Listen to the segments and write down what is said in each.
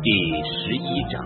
第11章，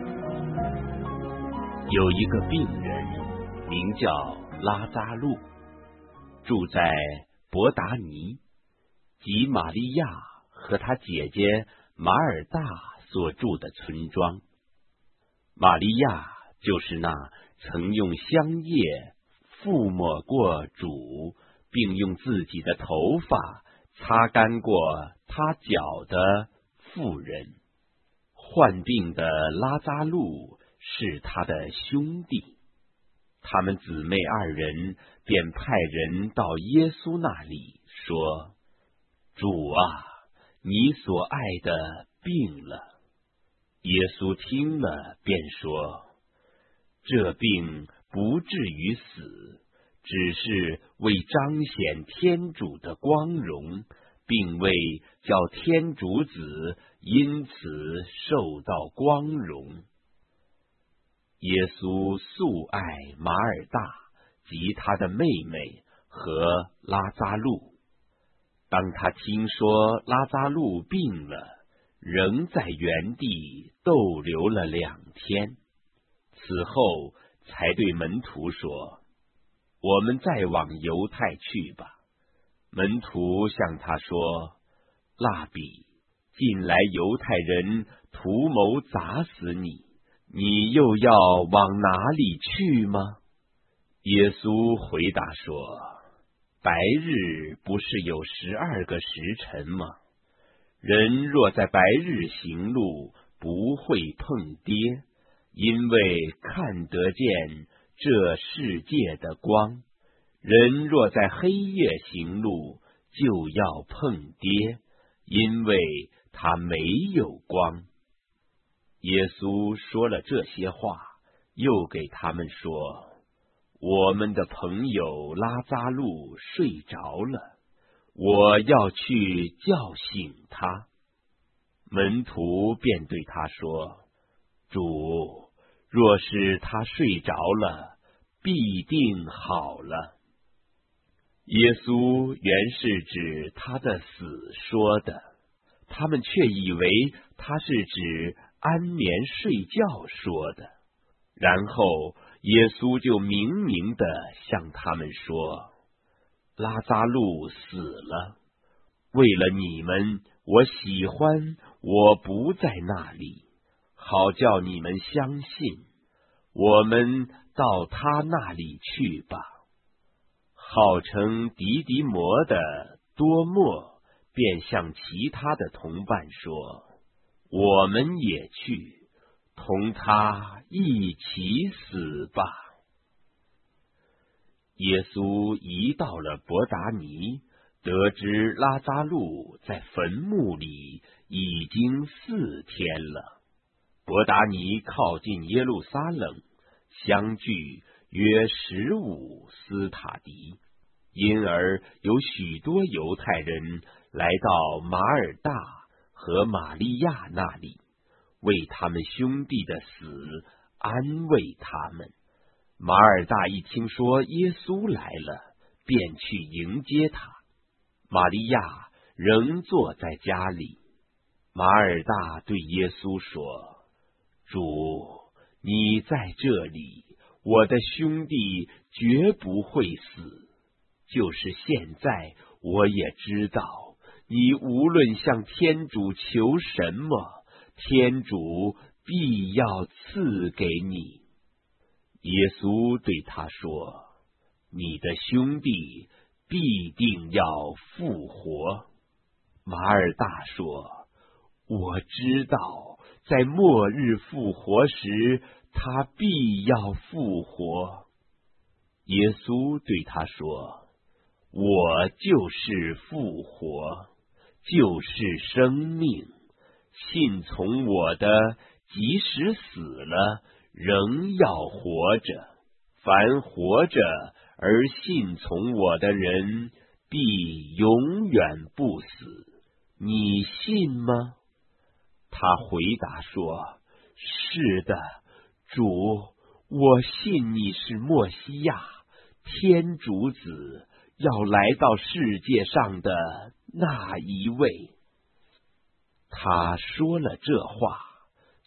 有一个病人名叫拉扎路，住在伯达尼，即玛利亚和他姐姐马尔大所住的村庄。玛利亚就是那曾用香叶覆抹过主，并用自己的头发擦干过他脚的妇人。患病的拉扎路是他的兄弟，他们姊妹二人便派人到耶稣那里说：主啊，你所爱的病了。耶稣听了便说：这病不至于死，只是为彰显天主的光荣，并为叫天主子因此受到光荣。耶稣素爱马尔大及他的妹妹和拉扎路。当他听说拉扎路病了，仍在原地逗留了2天，此后才对门徒说：我们再往犹太去吧。门徒向他说：辣彼，近来犹太人图谋砸死你，你又要往哪里去吗？耶稣回答说：白日不是有12个时辰吗？人若在白日行路，不会碰跌，因为看得见这世界的光。人若在黑夜行路，就要碰跌，因为他没有光。耶稣说了这些话，又给他们说：我们的朋友拉扎路睡着了，我要去叫醒他。门徒便对他说：主，若是他睡着了，必定好了。耶稣原是指他的死说的，他们却以为他是指安眠睡觉说的。然后耶稣就明明地向他们说：拉扎路死了，为了你们，我喜欢我不在那里，好叫你们相信。我们到他那里去吧。号称迪迪摩的多默便向其他的同伴说：我们也去，同他一起死吧。耶稣一到了伯达尼，得知拉扎路在坟墓里已经4天了。伯达尼靠近耶路撒冷，相距约15斯塔狄，因而有许多犹太人来到马尔大和玛利亚那里，为他们兄弟的死安慰他们。马尔大一听说耶稣来了，便去迎接他。玛利亚仍坐在家里。马尔大对耶稣说：主，你在这里，我的兄弟绝不会死。就是现在，我也知道，你无论向天主求什么，天主必要赐给你。耶稣对他说：你的兄弟必定要复活。马尔大说：我知道，在末日复活时，他必要复活。耶稣对他说：我就是复活，就是生命。信从我的，即使死了，仍要活着。凡活着而信从我的人，必永远不死。你信吗？他回答说：是的，主，我信你是默西亚，天主子，要来到世界上的那一位。他说了这话，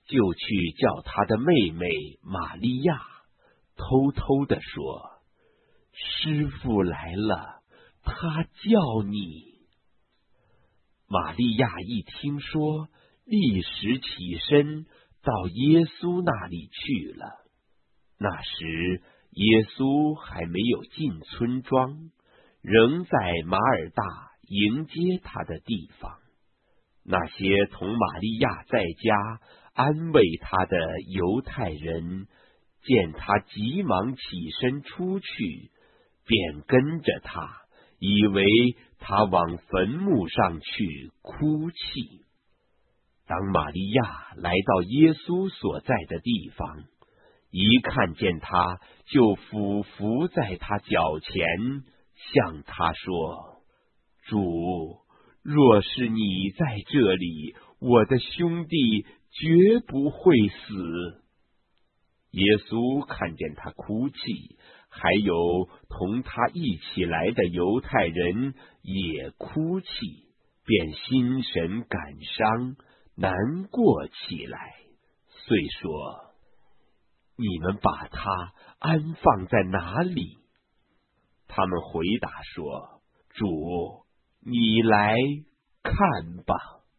就去叫他的妹妹玛利亚，偷偷地说：“师父来了，他叫你。”玛利亚一听说，立时起身到耶稣那里去了。那时耶稣还没有进村庄，仍在马耳大迎接他的地方。那些同玛利亚在家安慰他的犹太人，见他急忙起身出去，便跟着他，以为他往坟墓上去哭泣。当玛利亚来到耶稣所在的地方，一看见他，就俯伏在他脚前，向他说：“主，若是你在这里，我的兄弟绝不会死。”耶稣看见他哭泣，还有同他一起来的犹太人也哭泣，便心神感伤，难过起来，遂说：“你们把他安放在哪里？”他们回答说：“主，你来看吧。”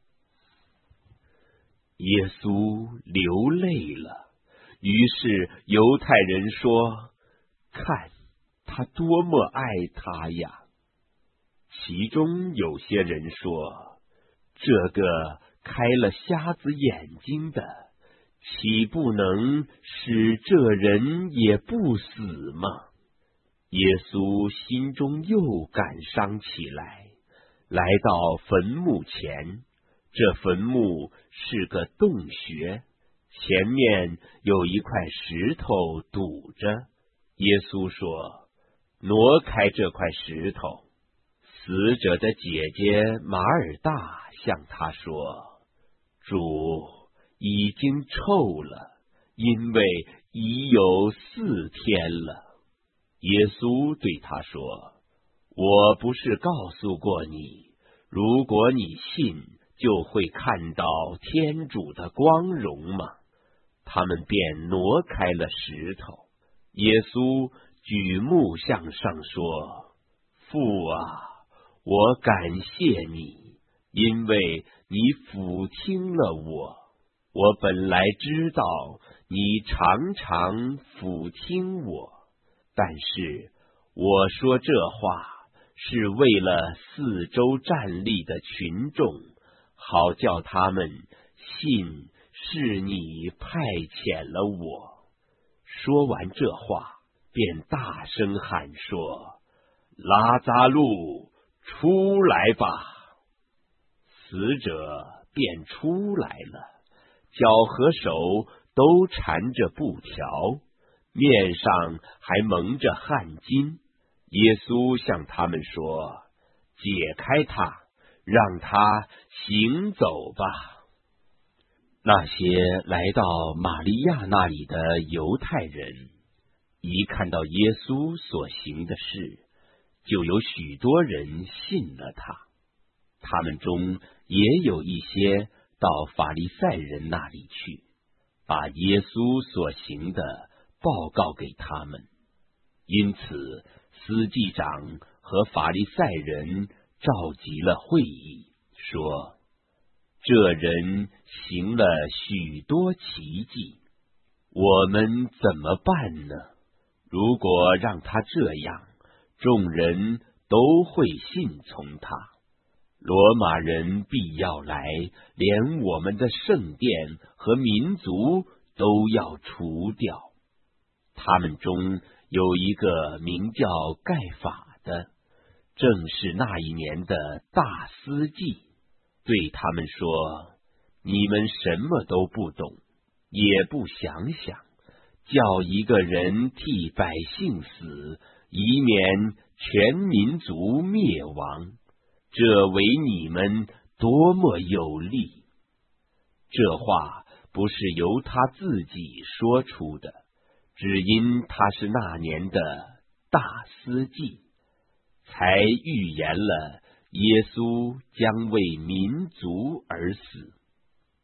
耶稣流泪了，于是犹太人说：“看，他多么爱他呀！”其中有些人说：“这个开了瞎子眼睛的，岂不能使这人也不死吗？”耶稣心中又感伤起来，来到坟墓前。这坟墓是个洞穴，前面有一块石头堵着。耶稣说：“挪开这块石头。”死者的姐姐马尔大向他说：“主，已经臭了，因为已有4天了。”耶稣对他说：“我不是告诉过你，如果你信，就会看到天主的光荣吗？”他们便挪开了石头。耶稣举目向上说：“父啊，我感谢你，因为你俯听了我。我本来知道你常常俯听我，但是我说这话是为了四周站立的群众，好叫他们信是你派遣了我。”说完这话，便大声喊说：“拉匝路，出来吧！”死者便出来了，脚和手都缠着布条，面上还蒙着汗巾。耶稣向他们说：“解开他，让他行走吧。”那些来到玛利亚那里的犹太人，一看到耶稣所行的事，就有许多人信了他。他们中也有一些到法利赛人那里去，把耶稣所行的报告给他们。因此司祭长和法利赛人召集了会议，说：“这人行了许多奇迹，我们怎么办呢？如果让他这样，众人都会信从他。罗马人必要来，连我们的圣殿和民族都要除掉。”他们中有一个名叫盖法的，正是那一年的大司祭，对他们说：“你们什么都不懂，也不想想，叫一个人替百姓死，以免全民族灭亡，这为你们多么有利！”这话不是由他自己说出的，只因他是那年的大司祭，才预言了耶稣将为民族而死。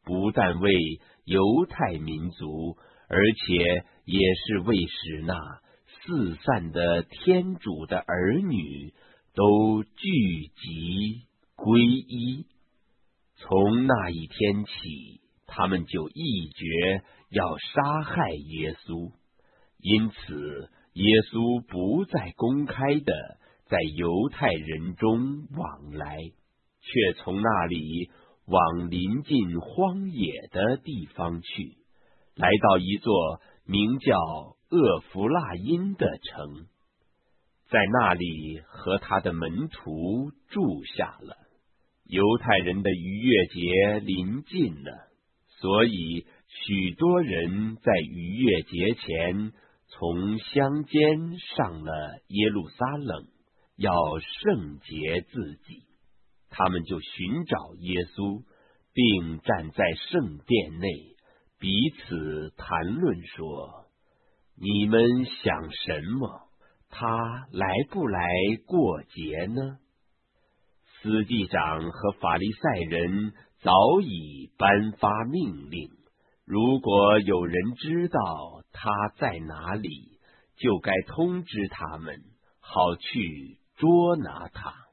不但为犹太民族，而且也是为使那四散的天主的儿女都聚集归一。从那一天起，他们就议决要杀害耶稣，因此耶稣不再公开的在犹太人中往来，却从那里往临近荒野的地方去，来到一座名叫厄弗拉因的城，在那里和他的门徒住下了。犹太人的逾越节临近了，所以许多人在逾越节前从乡间上了耶路撒冷，要圣洁自己。他们就寻找耶稣，并站在圣殿内，彼此谈论说：你们想什么？他来不来过节呢？司祭长和法利赛人早已颁发命令，如果有人知道他在哪里，就该通知他们，好去捉拿他。